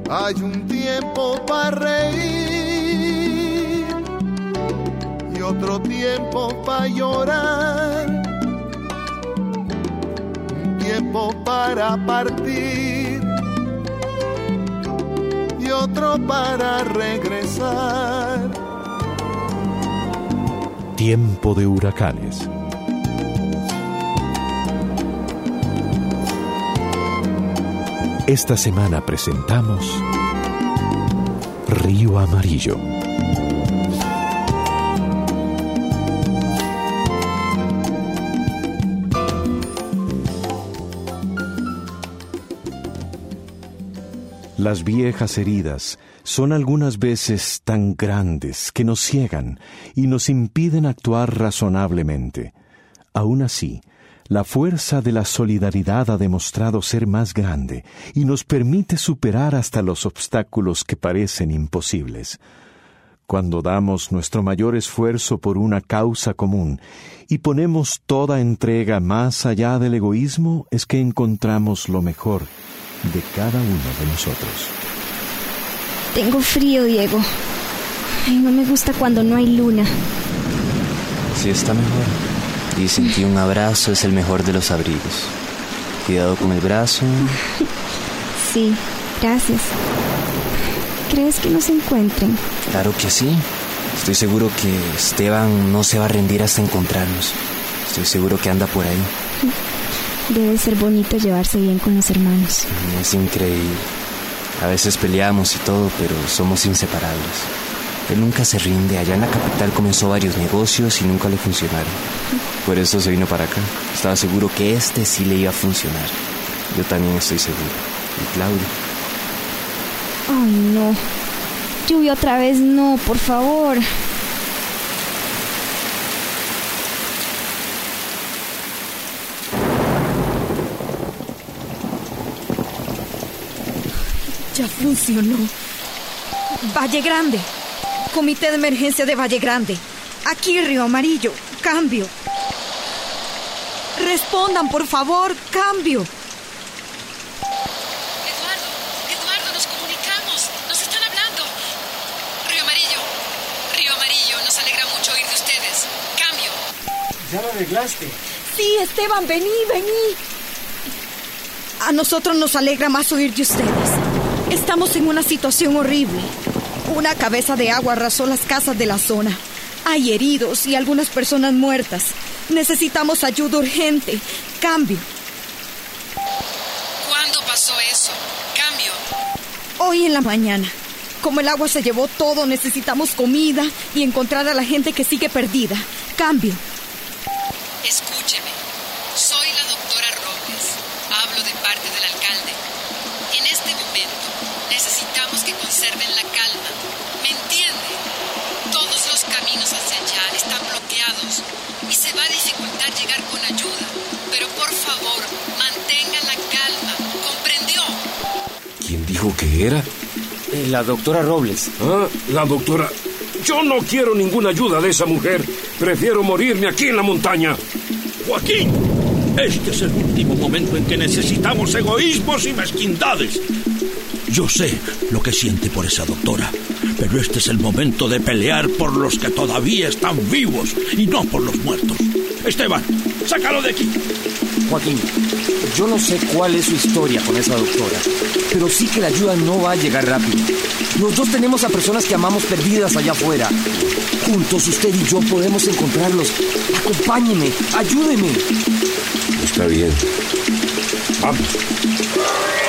Hay un tiempo para reír y otro tiempo para llorar. Un tiempo para partir y otro para regresar. Tiempo de huracanes. Esta semana presentamos Río Amarillo. Las viejas heridas son algunas veces tan grandes que nos ciegan y nos impiden actuar razonablemente. Aún así, la fuerza de la solidaridad ha demostrado ser más grande y nos permite superar hasta los obstáculos que parecen imposibles. Cuando damos nuestro mayor esfuerzo por una causa común y ponemos toda entrega más allá del egoísmo, es que encontramos lo mejor de cada uno de nosotros. Tengo frío, Diego. Ay, no me gusta cuando no hay luna. Sí, está mejor. Dicen que un abrazo es el mejor de los abrigos. Cuidado con el brazo. Sí, gracias. ¿Crees que nos encuentren? Claro que sí. Estoy seguro que Esteban no se va a rendir hasta encontrarnos. Estoy seguro que anda por ahí. Debe ser bonito llevarse bien con los hermanos. Es increíble. A veces peleamos y todo, pero somos inseparables. Él nunca se rinde. Allá en la capital comenzó varios negocios y nunca le funcionaron. Por eso se vino para acá. Estaba seguro que este sí le iba a funcionar. Yo también estoy seguro. ¿Y Claudia? Ay, no. Lluvia otra vez, no, por favor. Ya funcionó. Valle Grande. Comité de emergencia de Valle Grande. Aquí, Río Amarillo. Cambio. Respondan, por favor. Cambio. Eduardo, nos comunicamos. Nos están hablando. Río Amarillo, nos alegra mucho oír de ustedes. Cambio. ¿Ya lo arreglaste? Sí, Esteban, vení. A nosotros nos alegra más oír de ustedes. Estamos en una situación horrible. Una cabeza de agua arrasó las casas de la zona. Hay heridos y algunas personas muertas. Necesitamos ayuda urgente. Cambio. ¿Cuándo pasó eso? Cambio. Hoy en la mañana. Como el agua se llevó todo, necesitamos comida y encontrar a la gente que sigue perdida. Cambio. Escúcheme. Soy la doctora Robles. Hablo de parte del alcalde. En este momento necesitamos que conserven la calma. ¿Me entiende? Todos los caminos hacia allá están bloqueados y se va a dificultar llegar con ayuda. Pero por favor, mantengan la calma. ¿Comprendió? ¿Quién dijo que era? La doctora Robles. Ah, la doctora. Yo no quiero ninguna ayuda de esa mujer. Prefiero morirme aquí en la montaña. Joaquín, este es el último momento en que necesitamos egoísmos y mezquindades. Yo sé lo que siente por esa doctora, pero este es el momento de pelear por los que todavía están vivos y no por los muertos. Esteban, sácalo de aquí. Joaquín, yo no sé cuál es su historia con esa doctora, pero sí que la ayuda no va a llegar rápido. Los dos tenemos a personas que amamos perdidas allá afuera. Juntos, usted y yo podemos encontrarlos. Acompáñeme, ayúdeme. Está bien. Vamos.